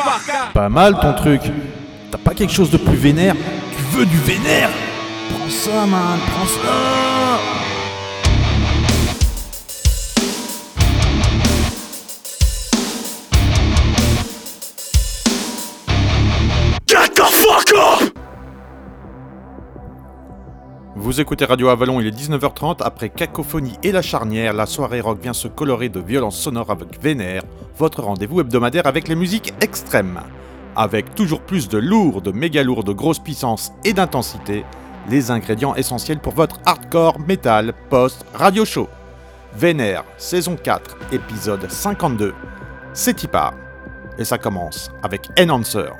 Pas mal ton truc. T'as pas quelque chose de plus vénère? Tu veux du vénère? Prends ça, man, prends ça. Get the fuck up! Vous écoutez Radio Avalon, il est 19h30, après Cacophonie et La Charnière, la soirée rock vient se colorer de violences sonores avec Vénère, votre rendez-vous hebdomadaire avec les musiques extrêmes. Avec toujours plus de lourd, de méga lourd, de grosse puissance et d'intensité, les ingrédients essentiels pour votre hardcore, metal, post, radio show. Vénère, saison 4, épisode 52, c'est y part. Et ça commence avec Enhancer.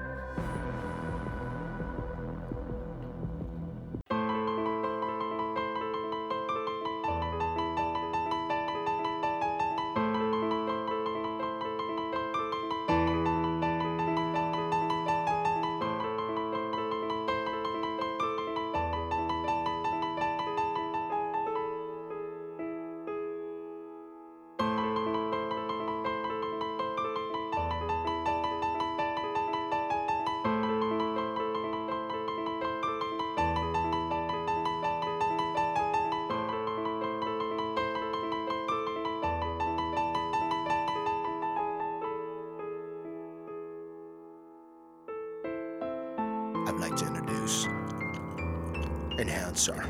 I'd like to introduce Enhancer.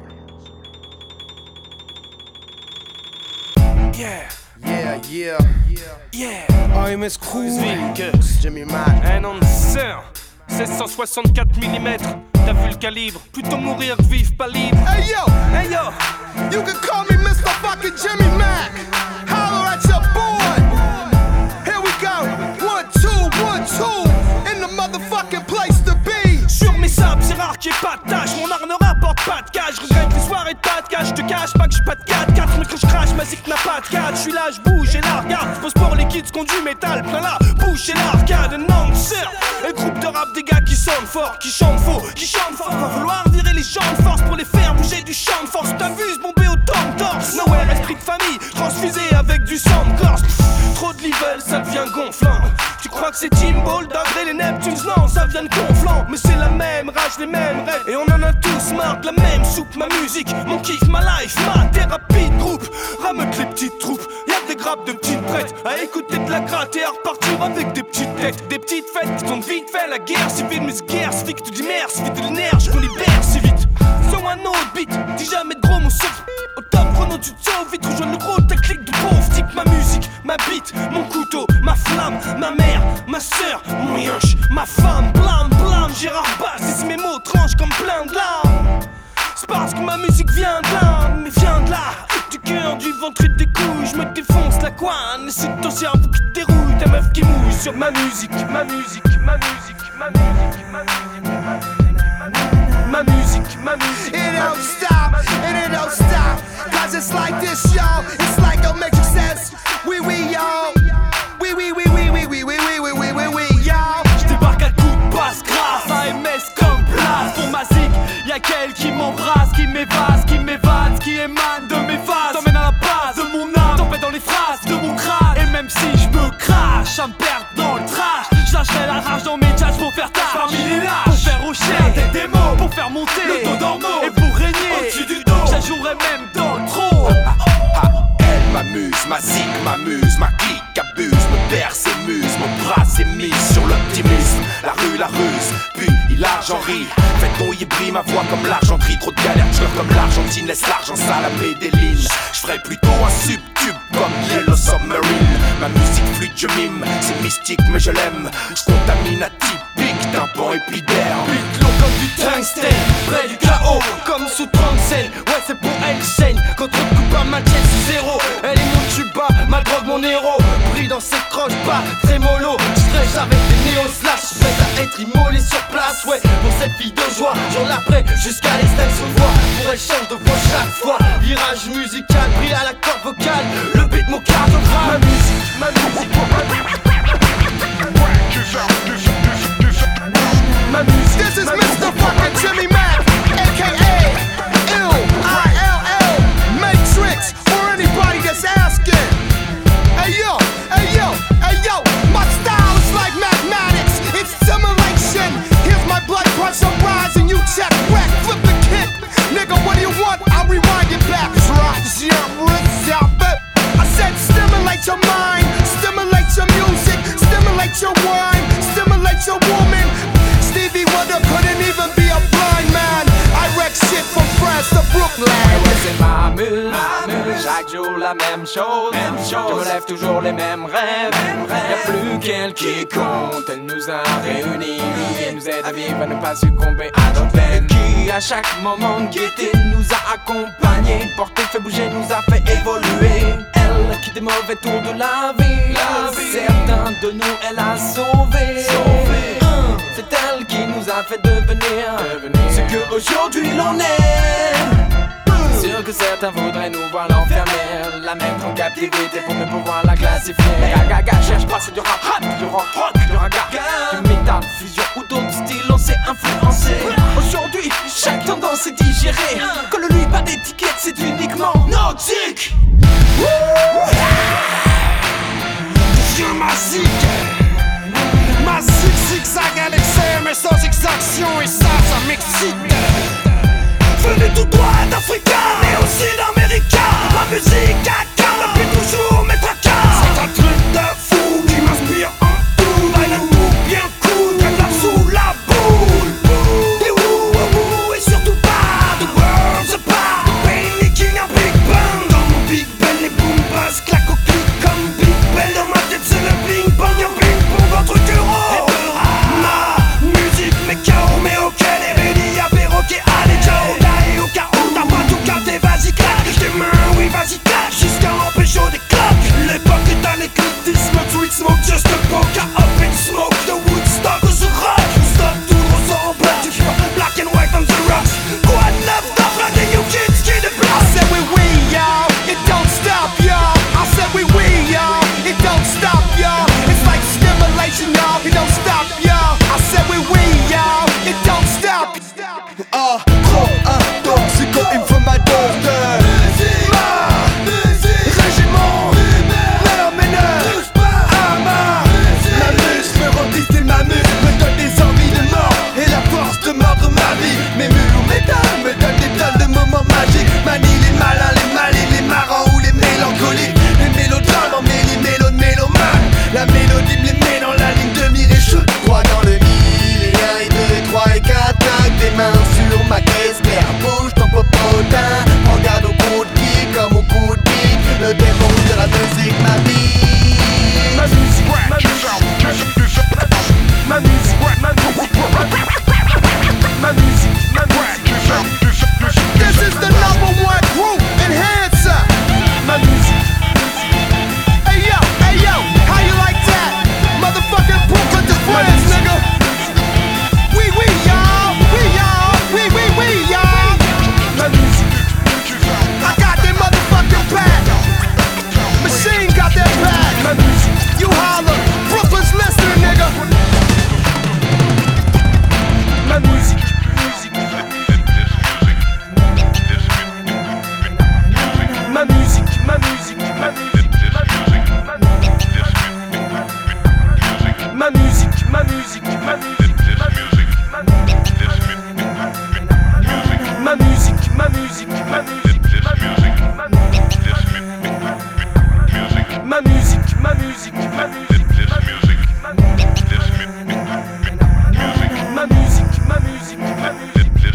Yeah, Yeah, yeah, yeah. OMS Crew, Zwink, Jimmy Mac. Enhancer, 1664 mm. T'as vu le calibre? Plutôt mourir que vivre pas libre. Hey yo, Hey yo, you can call me Mr. Fucking Jimmy Mac. Holler at your boy. Here we go. 1, 2, 1, 2. In the motherfucking place to be. sur mes sables, c'est rare qu'il y ait pas de tâche. Mon art ne rapporte pas de cash. Je regrette les soirées de pas de cash. Je te cache pas que j'suis pas de 4-4. Mais quand je crache, ma zik n'a pas de cadre. J'suis là, j'bouge et la regarde. J'pose pour les kids qui ont du métal. Plein la bouche et l'arcade. Enhancer, et groupe de rap des gars qui sonnent fort, qui chantent faux, qui chantent fort. Va vouloir virer les champs de force pour les faire bouger du champ de force. T'abuses, bombé au temps de torse. Nowhere, esprit de famille, transfusé avec du sang de corse. Trop de level, ça devient gonflant. Tu crois que c'est Team Ball, Dagre les Neptunes? Non, ça vient de Conflant. Mais c'est la même rage, les mêmes rêves. Et on en a tous marre de la même soupe. Ma musique, mon kiff, ma life, ma thérapie de groupe. Rameute les petites troupes, y'a des grappes de petites prêtes à écouter de la gratte et à repartir avec des petites têtes. Des petites fêtes qui tombent vite fait. La guerre civile, mais ce guerre civique, tout d'immerse, vite de l'énergie qu'on libère si vite. Sur un autre beat, dis jamais de gros mots sauf au top chrono, tu te sauves vite. Rejoins le gros technique de pauvre type. Ma musique, ma bite, mon couteau, ma flamme, ma mère, ma sœur, mon yinche, ma femme. Blam blam, Gérard Bass, et mes mots tranchent comme plein de larmes. C'est parce que ma musique vient de là, mais vient de là, du cœur, du ventre et des couilles. Je me défonce la couenne, et c'est ton cerveau qui te dérouille. Ta meuf qui mouille sur ma musique, ma musique, ma musique, ma musique, ma musique, ma musique, ma musique, ma musique. It don't stop, and it don't stop. Cause it's like this, y'all. It's like a make sense. Oui, y'all. Oui, y'all. J'débarque à coups de passe grâce à MS comme place. Pour ma zik, y'a qu'elle qui m'embrasse, qui m'évase, qui m'évade, qui émane de mes phases. T'emmène à la base de mon âme, tempête dans les phrases de mon crâne. Et même si je me crache, à me perdre dans le trash, j'lâcherai la rage dans mes jazz pour faire tâche. Parmi les lâches, pour faire rocher des mots, pour faire monter le taux d'hormones. Et pour régner au-dessus du dos, j'ajouterai même dans le trop. Elle m'amuse, ma zik m'amuse, ma clique abuse, me berce et muse, mon bras s'est mis sur l'optimisme. La ruse, puis il j'en ris. Faites ton brille ma voix comme l'argenterie, trop de galères, je comme l'Argentine, laisse l'argent sale à Medellin. Je ferais plutôt un subtube comme Yellow Submarine. Ma musique fluide, je mime, c'est mystique mais je l'aime. Je contamine atypique, tympan épiderme. Beat long comme du tungstène, près du chaos, comme sous 30 scènes. Ouais, c'est pour elle saigne, quand on te coupe un match sous zéro. Elle est mon tuba, ma drogue, mon héros. Pris dans ses croches, pas très mollo. J'strèche avec des néo-slash, prête à être immolé sur place. Ouais, pour cette fille de joie, j'en l'après jusqu'à l'extinction de voix. Pour elle change de voix chaque fois. Virage musical, brille à la corde vocale. Le beat, mon cartogramme. Ma musique, ma musique, ma musique. My music, This is Mr. Fucking Jimmy Mac, aka ILL Matrix, for anybody that's asking. Hey yo, my style is like Mac watch some rise and you check whack, flip the kit. Nigga, what do you want? I'll rewind it back. I said stimulate your mind, stimulate your music, stimulate your wine, stimulate your woman. Stevie Wonder couldn't even be a blind man. I wreck shit from France to Brooklyn. C'est ma muse, chaque jour la même chose. Je me lève toujours les mêmes rêves. Y'a plus qu'elle qui compte. Elle nous a réunis et nous aide à vivre, à ne pas succomber à nos peines. Qui à chaque moment de gaieté nous a accompagnés, porté, fait bouger, nous a fait évoluer. Elle qui des mauvais tours de la vie, certains de nous elle a sauvés. C'est elle qui nous a fait devenir ce que aujourd'hui l'on est. Sûr que certains voudraient nous voir l'enfermer, la mettre en captivité pour ne pouvoir la classifier. Gaga, cherche pas, c'est du rap, du rock, du raga, du métal, fusion ou d'autres styles, on s'est influencé. Aujourd'hui, chaque tendance est digérée. Colle-lui pas d'étiquette, c'est uniquement nautique. Sur ma zig, zigzag à l'excès, mais sans exaction, et ça m'excite. Venu tout droit d'Africa, mais aussi d'Amérique. Ma musique incarne depuis toujours mes tracas. C'est un truc de fou qui m'inspire en tout. Baille un mou bien cool, comme là sous la boule. Des wouh et surtout pas de words apart. Pain making un big bang. Dans mon big band, les boom buzz claquent au clic comme Big Ben. Dans ma tête c'est le ping pong, y'a ping pong entre bureaux. Ma musique, mes chaos, mais auquel est réuni à perroquet à l'échelle. Vas-y claque, tes mains, oui vas-y claque, jusqu'à empêcher des claques. L'époque est un éclectisme, sweet smoke, just a poke, up in smoke. The Woodstock ou the rock, stop tout ressemble. Tu vois, black and white on the rocks. Quoi de neuf, t'as plein des new kids qui déplacent. I said we y'all, it don't stop y'all. I said we y'all, it don't stop y'all. It's like stimulation y'all, it don't stop y'all. I said we y'all, it don't stop. Trop toxico, il me faut ma dose de régiment. Non mais ne touche pas à ma muse me remplit, style ma muse me donne des envies de mort et la force de mordre ma vie. Mes mules ou métal me donnent des tonnes de moments magiques. Manie les malins, les malins, les marrants ou les mélancoliques. Les mélodrames en méli, mélo de mélomane. La mélodie me les met dans la ligne de mire et shoot droit dans le mille. Et 1 et 2 et 3 et 4, tac, des mains sur ma caisse. Bouge ton popotin, regarde au coup de qui comme au coup de pique. Le démon de la musique, ma vie. Ma musique, ma musique, ma musique, ma musique, ma musique, ma musique. This is the #1 group, Enhancer. Ma musique. Hey yo, how you like that? Motherfucking Brooklyn to France, nigga. We y'all, y'all. Ma musique. I got that motherfucking back. Machine got that back. Ma musique. You holler, Brooklyn's listening, nigga. Ma musique. Ma musique, ma musique, ma musique, ma musique, ma musique, ma musique. Ma musique, ma musique, ma musique, ma musique, ma musique, ma musique, ma musique, ma musique, ma musique, ma musique.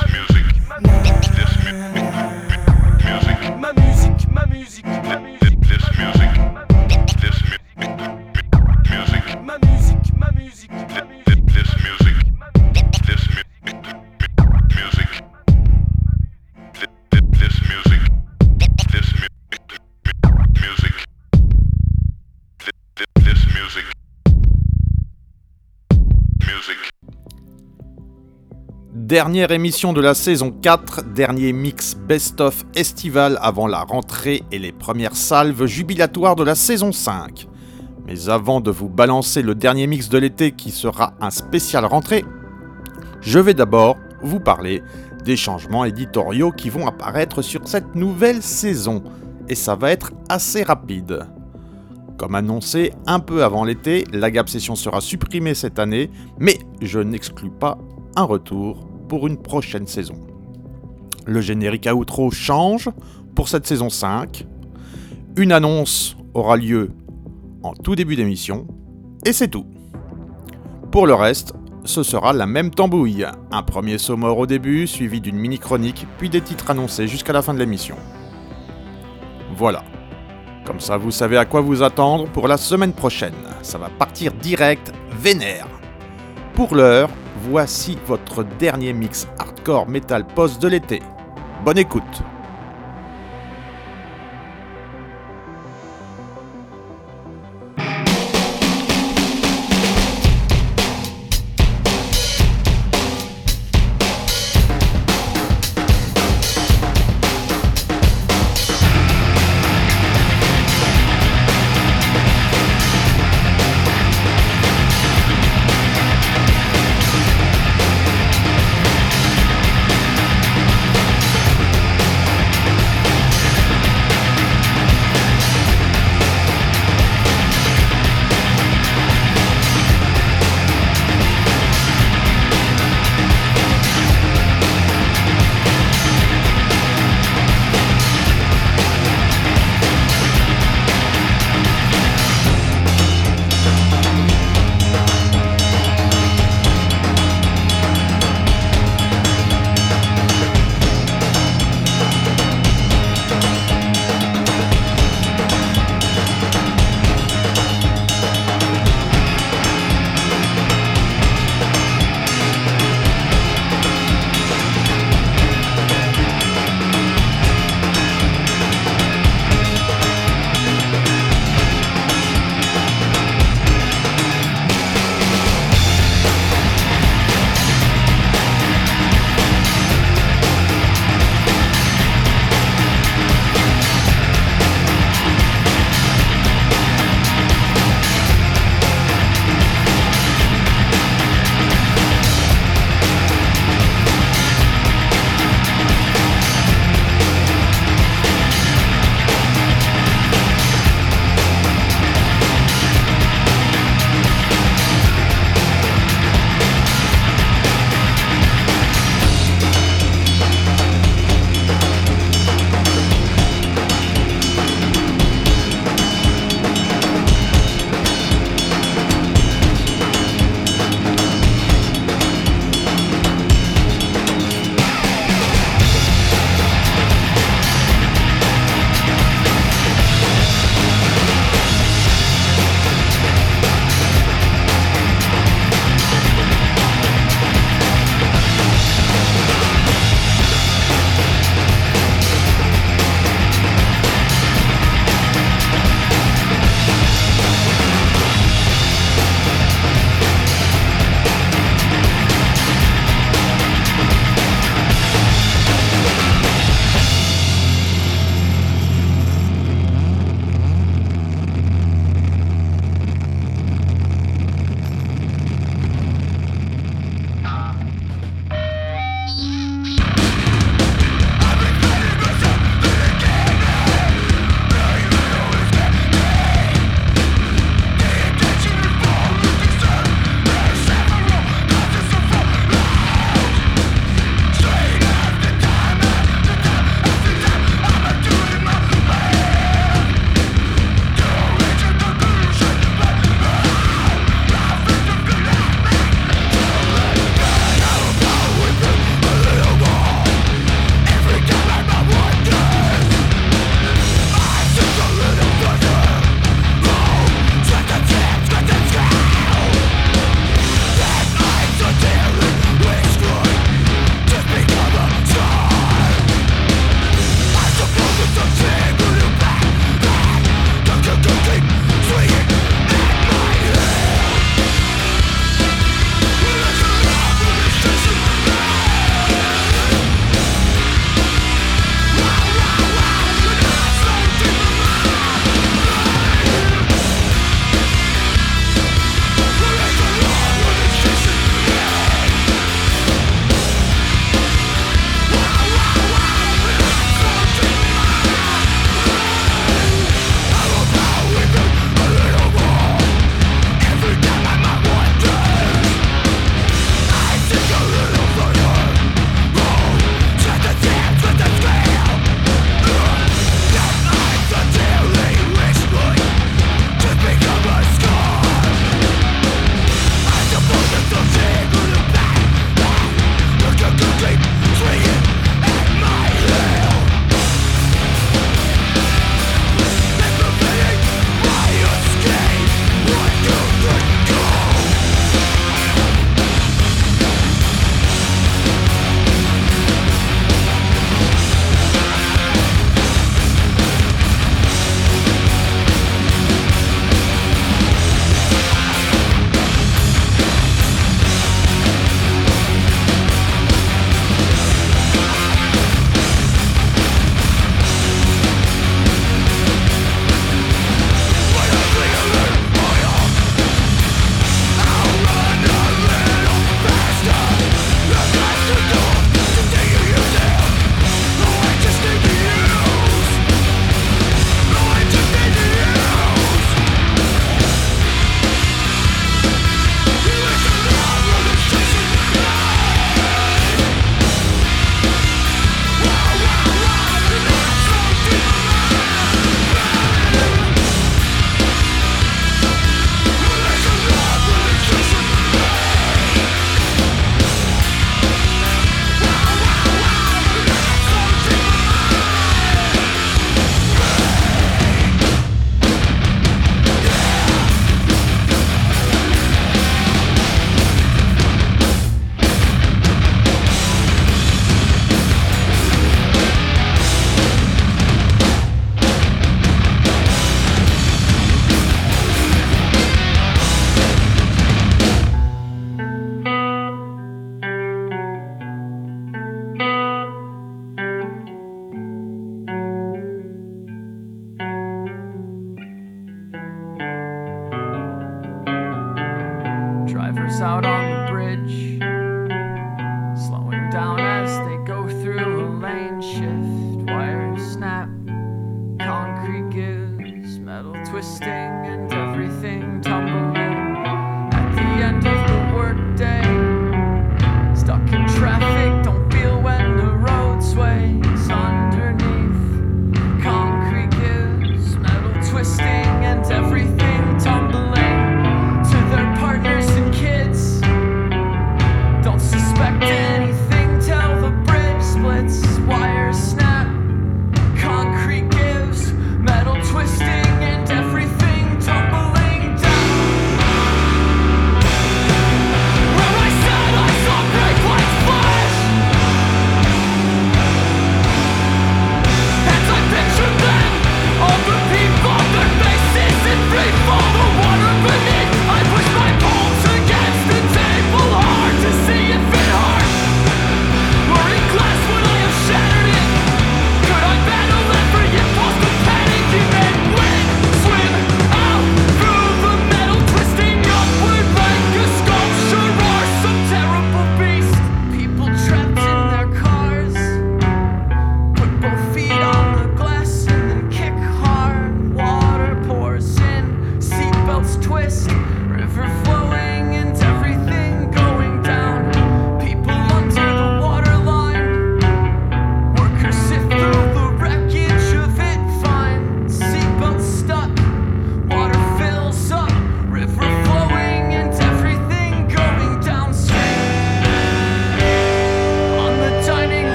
Dernière émission de la saison 4, dernier mix best-of estival avant la rentrée et les premières salves jubilatoires de la saison 5. Mais avant de vous balancer le dernier mix de l'été qui sera un spécial rentrée, je vais d'abord vous parler des changements éditoriaux qui vont apparaître sur cette nouvelle saison, et ça va être assez rapide. Comme annoncé un peu avant l'été, la Gap Session sera supprimée cette année, mais je n'exclus pas un retour pour une prochaine saison. Le générique outro change pour cette saison 5. Une annonce aura lieu en tout début d'émission, et c'est tout. Pour le reste, ce sera la même tambouille. Un premier sommaire au début, suivi d'une mini-chronique, puis des titres annoncés jusqu'à la fin de l'émission. Voilà. Comme ça, vous savez à quoi vous attendre pour la semaine prochaine. Ça va partir direct, vénère. Pour l'heure, voici votre dernier mix hardcore metal post de l'été. Bonne écoute.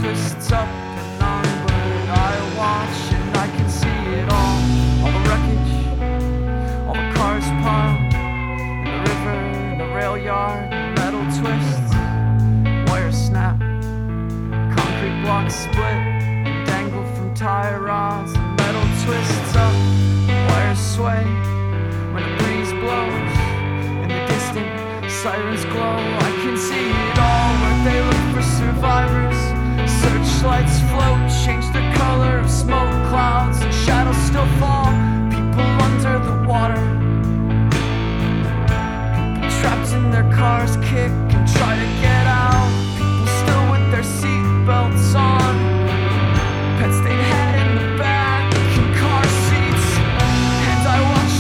twists up and onward. I watch and I can see it all the wreckage, all the cars piled in the river, in the rail yard, metal twists, wires snap, concrete blocks split and dangle from tire rods, and metal twists up, wires sway when a breeze blows, in the distant sirens glow. I can see it all where they look for survivors. Searchlights float, change the color of smoke clouds, and shadows still fall. People under the water, people trapped in their cars kick and try to get out. People still with their seat belts on, pets they'd had in the back in car seats. And I watch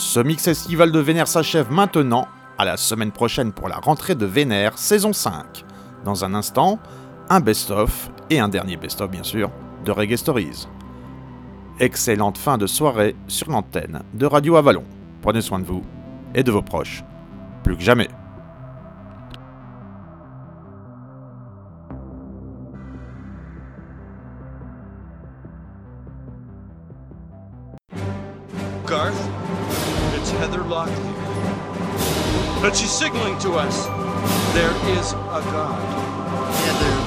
Ce mix estival de Vénère s'achève maintenant, à la semaine prochaine pour la rentrée de Vénère, saison 5. Dans un instant, un best-of, et un dernier best-of bien sûr, de Reggae Stories. Excellente fin de soirée sur l'antenne de Radio Avalon. Prenez soin de vous et de vos proches, plus que jamais. Garth, it's Heather Locklear. But she's signaling to us there is a God. Heather